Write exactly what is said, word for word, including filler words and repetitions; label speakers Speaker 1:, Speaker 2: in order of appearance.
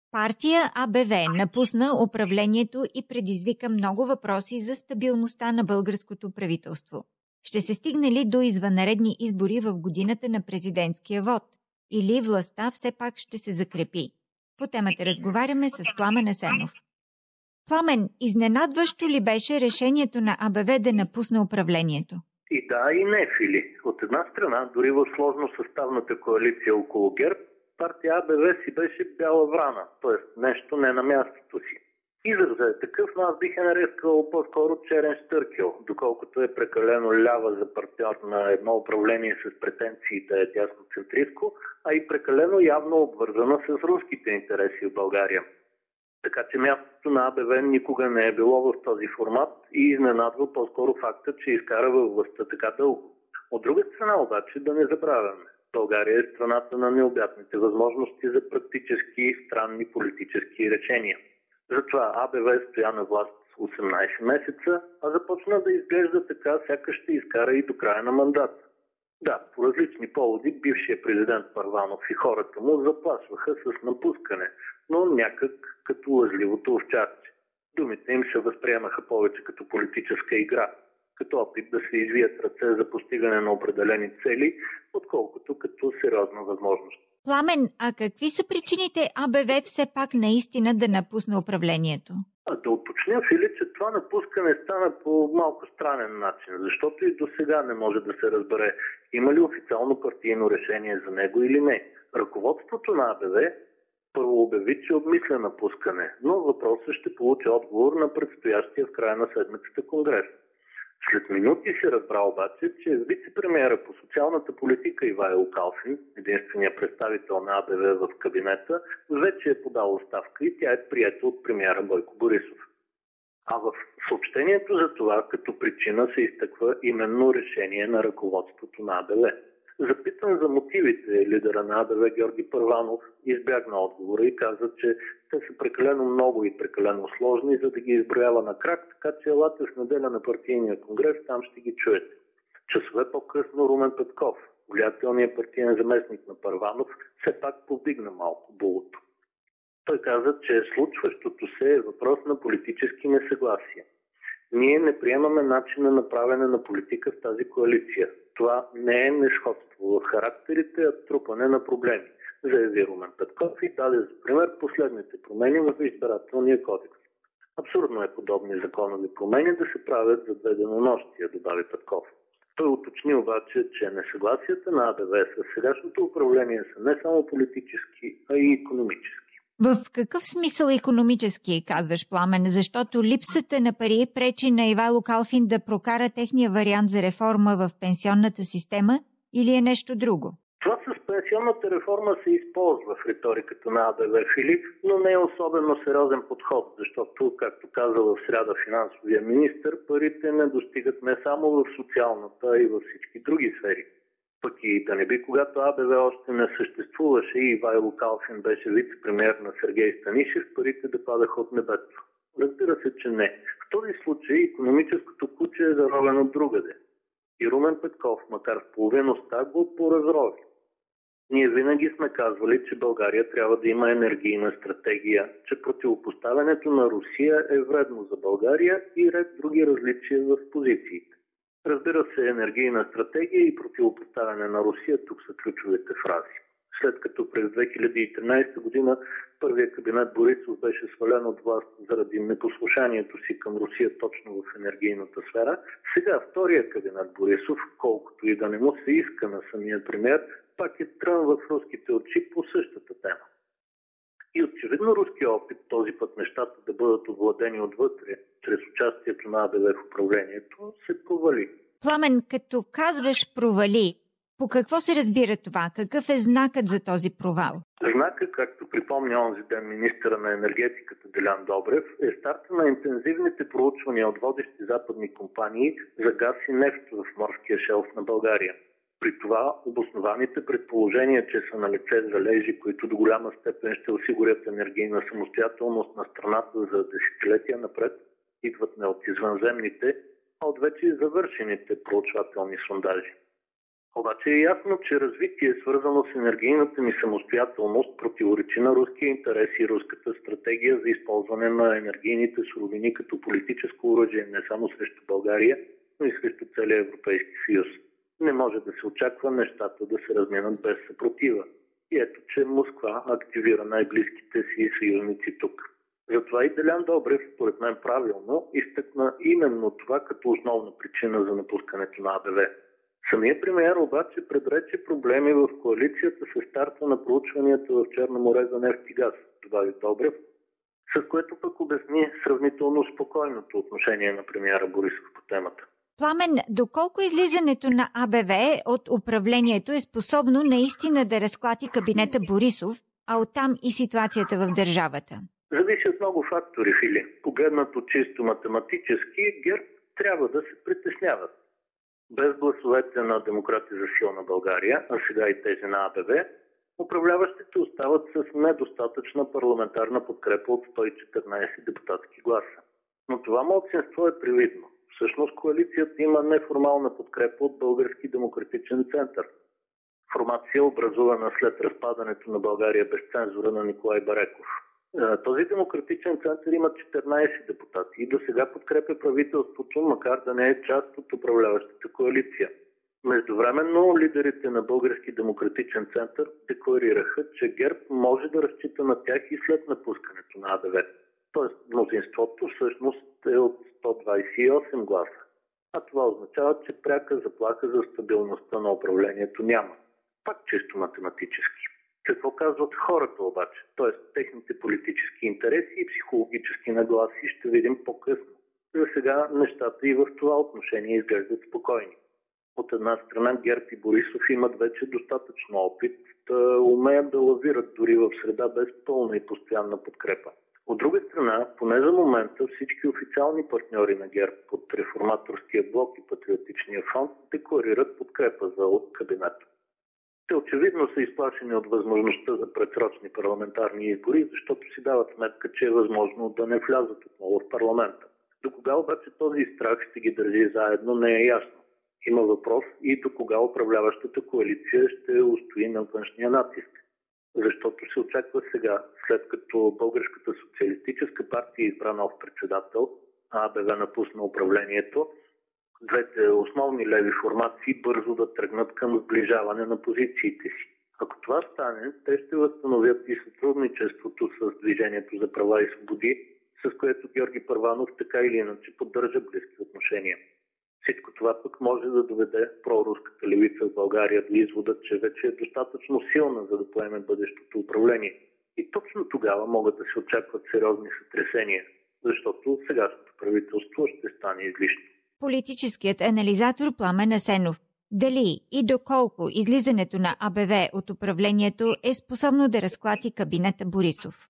Speaker 1: Партия АБВ напусна управлението и предизвика много въпроси за стабилността на българското правителство. Ще се стигне ли до извънредни избори в годината на президентския вод? Или властта все пак ще се закрепи? По темата разговаряме с Пламен Асенов. Пламен, изненадващо ли беше решението на АБВ да напусне управлението?
Speaker 2: И да, и не, Фили. От една страна, дори в сложно съставната коалиция около ГЕРБ, партия АБВ си беше бяла врана, т.е. нещо не на мястото си. Изразът е такъв, но аз бих е нарекал по-скоро черен штъркел, доколкото е прекалено лява за партньор на едно управление с претенции да е дясноцентристко, а и прекалено явно обвързана с руските интереси в България. Така че мястото на АБВ никога не е било в този формат и изненадва по-скоро факта, че изкара във властта така дълго. От друга страна обаче да не забравяме. България е страната на необятните възможности за практически странни политически решения. Затова АБВ стоя на власт осемнайсет месеца, а започна да изглежда така, сякаш ще изкара и до края на мандата. Да, по различни поводи бившият президент Първанов и хората му заплашваха с напускане, но някак като лъжливото овчарче. Думите им се възприемаха повече като политическа игра, като опит да се извият ръце за постигане на определени цели, отколкото като сериозна възможност.
Speaker 1: Пламен, а какви са причините АБВ все пак наистина да напусне управлението?
Speaker 2: А да уточня, Фили, че това напускане стана по малко странен начин, защото и до сега не може да се разбере има ли официално партийно решение за него или не. Ръководството на АБВ първо обяви, че обмисля напускане, но въпросът ще получи отговор на предстоящия в края на седмицата конгрес. След минути се разбра обаче, че вице-премиера по социалната политика Ивайло Калфин, единственият представител на АБВ в кабинета, вече е подал оставка и тя е приета от премиера Бойко Борисов. А в съобщението за това като причина се изтъква именно решение на ръководството на АБВ. Запитан за мотивите, лидера на АБВ Георги Първанов избягна отговора и каза, че те са прекалено много и прекалено сложни, за да ги изброява на крак, така че елате в неделя на партийния конгрес, там ще ги чуете. Часове по-късно Румен Петков, влиятелният партиен заместник на Първанов, все пак повдигна малко булото. Той каза, че случващото се е въпрос на политически несъгласия. Ние не приемаме начина на правене на политика в тази коалиция. Това не е несходство в характерите, а трупане на проблеми, заяви Румен Петков и даде за пример последните промени в избирателния кодекс. Абсурдно е подобни законови промени да се правят за две денонощия, добави Петков. Той уточни обаче, че несъгласията на АБВ с сегашното управление са не само политически, а и икономически.
Speaker 1: В какъв смисъл икономически, казваш, Пламен, защото липсата на пари пречи на Ивайло Калфин да прокара техния вариант за реформа в пенсионната система или е нещо друго?
Speaker 2: Това с пенсионната реформа се използва в риториката на АБВ, Филип, но не е особено сериозен подход, защото, както каза в сряда финансовия министър, парите не достигат не само в социалната, а и във всички други сфери. Пък и да не би, когато АБВ още не съществуваше и Ивайло Калфин беше вице-премиер на Сергей Станишев, парите да падаха от небето. Разбира се, че не. В този случай икономическото куче е заровено другаде. И Румен Петков, макар в половиността, го поразрови. Ние винаги сме казвали, че България трябва да има енергийна стратегия, че противопоставянето на Русия е вредно за България и ред други различия в позициите. Разбира се, енергийна стратегия и противопоставяне на Русия тук са ключовите фрази. След като през две хиляди и тринадесета година първият кабинет Борисов беше свален от власт заради непослушанието си към Русия точно в енергийната сфера, сега вторият кабинет Борисов, колкото и да не му се иска на самия премиер, пак е трън в руските очи по същата тема. И очевидно руския опит този път нещата да бъдат овладени отвътре, чрез участието на АБВ в управлението, се провали.
Speaker 1: Пламен, като казваш провали, по какво се разбира това? Какъв е знакът за този провал?
Speaker 2: Знакът, както припомня онзи ден министъра на енергетиката Делян Добрев, е старта на интензивните проучвания от водещи западни компании за газ и нефт в морския шелф на България. При това обоснованите предположения, че са налице залежи, които до голяма степен ще осигурят енергийна самостоятелност на страната за десетилетия напред, идват не от извънземните, а от вече завършените проучвателни сондажи. Обаче е ясно, че развитие, свързано с енергийната ни самостоятелност, противоречи на руския интерес и руската стратегия за използване на енергийните суровини като политическо оръжие не само срещу България, но и срещу целия Европейски съюз. Не може да се очаква нещата да се разминат без съпротива. И ето, че Москва активира най-близките си съюзници тук. Затова и Делян Добрев, според мен правилно, изтъкна именно това като основна причина за напускането на АБВ. Самия премиер обаче предрече проблеми в коалицията с старта на проучванията в Черно море за нефт и газ, добави Добрев, с което пък обясни сравнително спокойното отношение на премиера Борисов по темата.
Speaker 1: Пламен, доколко излизането на АБВ от управлението е способно наистина да разклати кабинета Борисов, а оттам и ситуацията в държавата?
Speaker 2: Зависи от много фактори, Фили. Погледнато чисто математически, ГЕРБ трябва да се притесняват. Без гласовете на Демократи за силна България, а сега и тези на АБВ, управляващите остават с недостатъчна парламентарна подкрепа от сто и четиринадесет депутатски гласа. Но това малцинство е привидно. Всъщност коалицията има неформална подкрепа от Български демократичен център. Формация, образувана след разпадането на България без цензура на Николай Бареков. Този демократичен център има четиринадесет депутати и до сега подкрепя правителството, макар да не е част от управляващата коалиция. Междувременно лидерите на Български демократичен център декларираха, че ГЕРБ може да разчита на тях и след напускането на АБВ. Тоест мнозинството всъщност е от сто двадесет и осем гласа. А това означава, че пряка заплаха за стабилността на управлението няма. Пак чисто математически. Какво казват хората обаче? Т.е. техните политически интереси и психологически нагласи ще видим по-късно. За сега нещата и в това отношение изглеждат спокойни. От една страна ГЕРБ и Борисов имат вече достатъчно опит да умеят да лавират дори в среда без пълна и постоянна подкрепа. От друга страна, поне за момента всички официални партньори на ГЕРБ под Реформаторския блок и Патриотичния фронт декларират подкрепа за кабинета. Те очевидно са изплашени от възможността за предсрочни парламентарни избори, защото си дават сметка, че е възможно да не влязат отново в парламента. До кога обаче този страх ще ги държи заедно, не е ясно. Има въпрос и до кога управляващата коалиция ще устои на външния натиск. Защото се очаква сега, след като Българската социалистическа партия избра нов председател, а АБВ напусна управлението, двете основни леви формации бързо да тръгнат към сближаване на позициите си. Ако това стане, те ще възстановят и сътрудничеството с Движението за права и свободи, с което Георги Първанов така или иначе поддържа близки отношения. Всичко това пък може да доведе проруската левица в България до извода, че вече е достатъчно силна, за да поеме бъдещото управление. И точно тогава могат да се очакват сериозни сътресения, защото сегашното правителство ще стане излишно.
Speaker 1: Политическият анализатор Пламен Асенов. Дали и доколко излизането на АБВ от управлението е способно да разклати кабинета Борисов?